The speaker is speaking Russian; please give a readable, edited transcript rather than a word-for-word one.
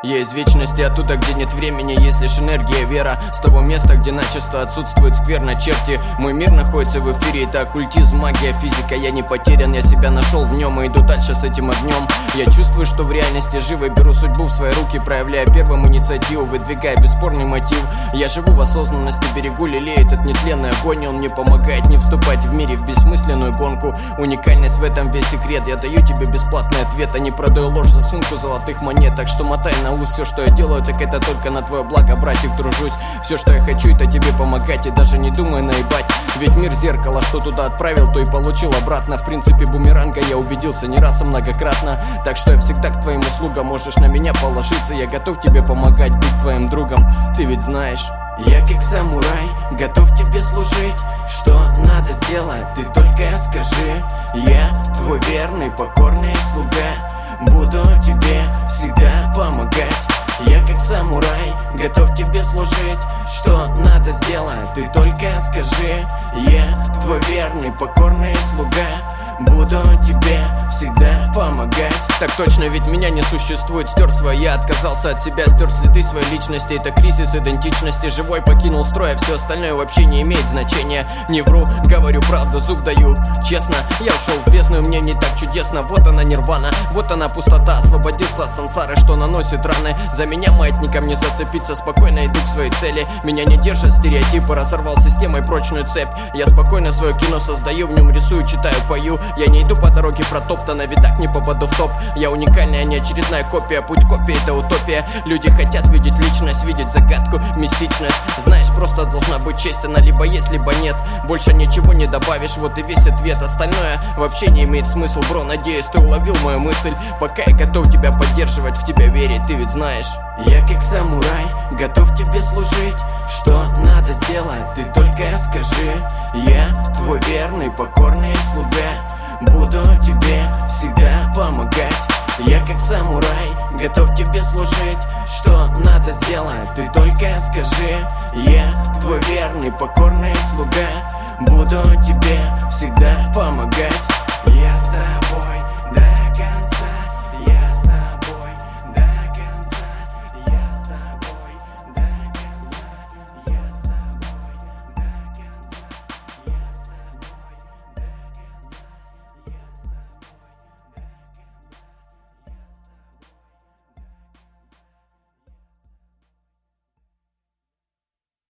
Я из вечности, оттуда, где нет времени, есть лишь энергия, вера. С того места, где начисто отсутствует скверно, черти. Мой мир находится в эфире, это оккультизм, магия, физика. Я не потерян, я себя нашел в нем и иду дальше с этим огнем. Я чувствую, что в реальности живой, беру судьбу в свои руки, проявляя первым инициативу, выдвигая бесспорный мотив. Я живу в осознанности, берегу, лелею этот нетленный огонь, и он мне помогает не вступать в мире в бессмысленную гонку. Уникальность в этом весь секрет, я даю тебе бесплатный ответ, а не продаю ложь за сумку золотых монет. Так что мотай на ус, все, что я делаю, так это только на твое благо, братик, тружусь. Все, что я хочу, это тебе помогать, и даже не думай наебать. Ведь мир зеркало, что туда отправил, то и получил обратно. В принципе, бумеранга, я убедился не раз, а многократно. Так что я всегда к твоим услугам, можешь на меня положиться. Я готов тебе помогать, быть твоим другом, ты ведь знаешь. Я как самурай, готов тебе служить. Что надо сделать, ты только скажи. Я твой верный, покорный слуга, буду тебе всегда помогать. Я как самурай, готов тебе служить. Что надо сделать, ты только скажи. Я твой верный, покорный слуга, буду тебе всегда помогать. Так точно, ведь меня не существует. Стер свое я, отказался от себя, стер следы своей личности. Это кризис идентичности, живой покинул строй, а все остальное вообще не имеет значения. Не вру, говорю правду, зуб даю честно. Я ушел в бездну, мне не так чудесно. Вот она нирвана, вот она пустота. Освободился от сансары, что наносит раны. За меня маятником не зацепиться, спокойно иду к своей цели. Меня не держат стереотипы, разорвал системой прочную цепь. Я спокойно свое кино создаю, в нем рисую, читаю, пою. Я не иду по дороге протоптанной, ведь так не попаду в топ. Я уникальная, не очередная копия, путь копии это утопия. Люди хотят видеть личность, видеть загадку, мистичность. Знаешь, просто должна быть честь, она либо есть, либо нет. Больше ничего не добавишь, вот и весь ответ. Остальное вообще не имеет смысла, бро, надеюсь, ты уловил мою мысль. Пока я готов тебя поддерживать, в тебя верить, ты ведь знаешь. Я как самурай, готов тебе служить. Что надо сделать, ты только скажи. Я твой верный, покорный слуга, буду тебе всегда помогать. Я как самурай, готов тебе служить. Что надо сделать, ты только скажи. Я твой верный, покорный слуга, буду тебе всегда помогать. Я с тобой.